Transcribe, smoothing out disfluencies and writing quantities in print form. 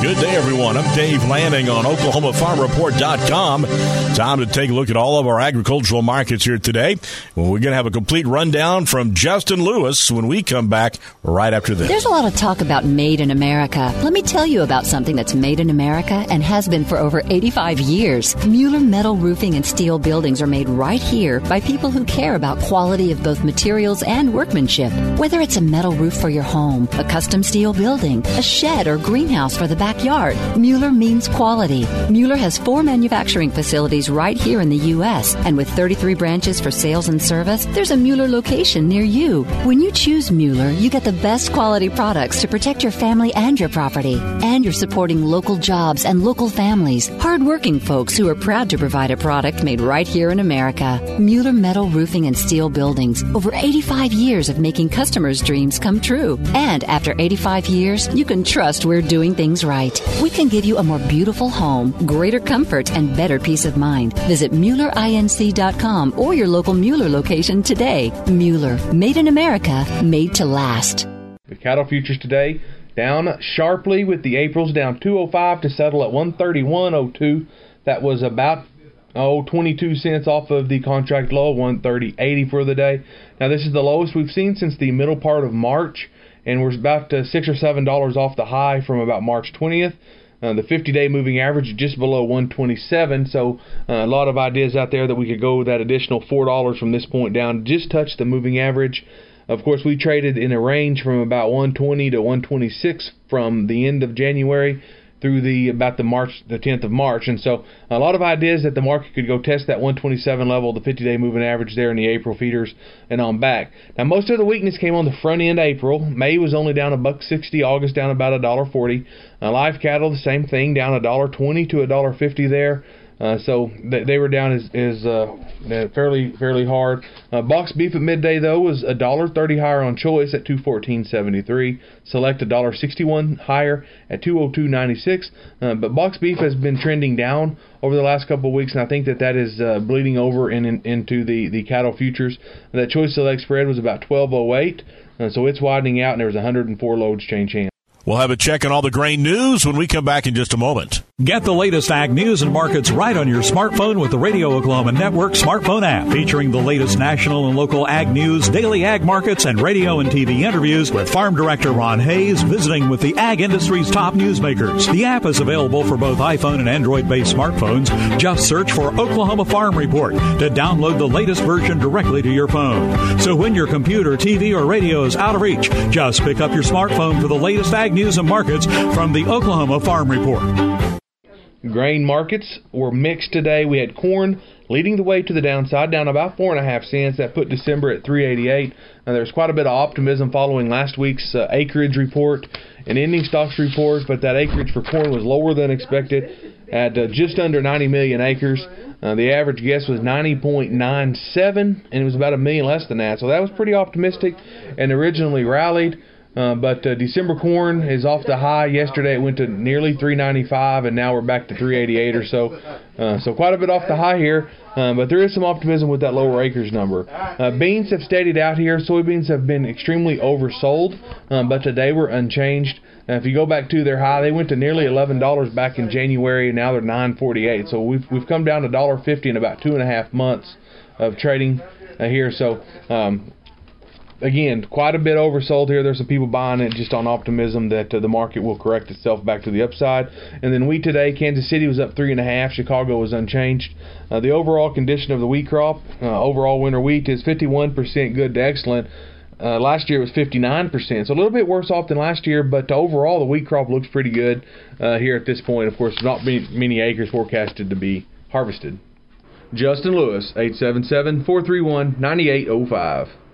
Good day, everyone. I'm Dave Lanning on OklahomaFarmReport.com. Time to take a look at all of our agricultural markets here today. Well, we're going to have a complete rundown from Justin Lewis when we come back right after this. There's a lot of talk about made in America. Let me tell you about something that's made in America and has been for over 85 years. Mueller Metal Roofing and Steel buildings are made right here by people who care about quality of both materials and workmanship. Whether it's a metal roof for your home, a custom steel building, a shed or greenhouse for the backyard, Mueller means quality. Mueller has 4 manufacturing facilities right here in the U.S., and with 33 branches for sales and service, there's a Mueller location near you. When you choose Mueller, you get the best quality products to protect your family and your property. And you're supporting local jobs and local families, hardworking folks who are proud to provide a product made right here in America. Mueller Metal Roofing and Steel buildings, over 85 years of making customers' dreams come true. And after 85 years, you can trust we're doing things right. We can give you a more beautiful home, greater comfort, and better peace of mind. Visit MuellerINC.com or your local Mueller location today. Mueller, made in America, made to last. The cattle futures today down sharply, with the Aprils down 205 to settle at 131.02. That was about 22 cents off of the contract low, 130.80 for the day. Now this is the lowest we've seen since the middle part of March, and we're about $6 or $7 off the high from about March 20th. The 50-day moving average is just below 127, so a lot of ideas out there that we could go that additional $4 from this point down, just touch the moving average. Of course, we traded in a range from about 120 to 126 from the end of January through the 10th of March, and so a lot of ideas that the market could go test that 127 level, the 50-day moving average there in the April feeders and on back. Now, most of the weakness came on the front end April. May was only down $1.60, August down about $1.40. Live cattle, the same thing, down $1.20 to $1.50 there. So they were down fairly hard. Box beef at midday, though, was $1.30 higher on choice at $214.73. Select $1.61 higher at $202.96. But box beef has been trending down over the last couple of weeks, and I think that is bleeding over into the cattle futures. That choice select spread was about 12.08, so it's widening out, and there was 104 loads change hands. We'll have a check on all the grain news when we come back in just a moment. Get the latest ag news and markets right on your smartphone with the Radio Oklahoma Network smartphone app, featuring the latest national and local ag news, daily ag markets, and radio and TV interviews with Farm Director Ron Hayes visiting with the ag industry's top newsmakers. The app is available for both iPhone and Android-based smartphones. Just search for Oklahoma Farm Report to download the latest version directly to your phone. So when your computer, TV, or radio is out of reach, just pick up your smartphone for the latest ag news and markets from the Oklahoma Farm Report. Grain markets were mixed today. We had corn leading the way to the downside, down about 4.5 cents. That put December at 3.88. Now, there's quite a bit of optimism following last week's acreage report and ending stocks report, but that acreage for corn was lower than expected at just under 90 million acres. The average guess was 90.97, and it was about 1 million less than that. So that was pretty optimistic and originally rallied. But December corn is off the high. Yesterday it went to nearly 395, and now we're back to 388 or so. So quite a bit off the high here, but there is some optimism with that lower acres number. Beans have steadied out here. Soybeans have been extremely oversold, but today we're unchanged. If you go back to their high, they went to nearly $11 back in January, and now they're $9.48. So we've come down to $1.50 in about 2.5 months of trading here. So again, quite a bit oversold here. There's some people buying it just on optimism that the market will correct itself back to the upside. And then wheat today, Kansas City was up 3.5. Chicago was unchanged. The overall condition of the wheat crop, overall winter wheat, is 51% good to excellent. Last year it was 59%, so a little bit worse off than last year, but overall the wheat crop looks pretty good here at this point. Of course, not many acres forecasted to be harvested. Justin Lewis, 877-431-9805.